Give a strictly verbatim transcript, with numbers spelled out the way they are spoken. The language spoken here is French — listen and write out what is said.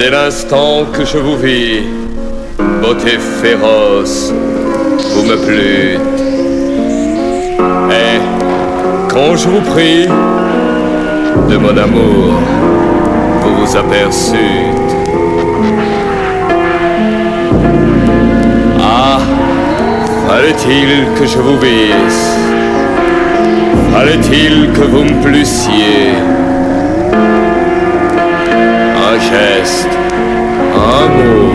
Dès l'instant que je vous vis, beauté féroce, vous me plûtes. Et quand je vous prie de mon amour, vous vous aperçûtes. Ah, fallait-il que je vous visse? Fallait-il que vous me plussiez? Un geste, un mot,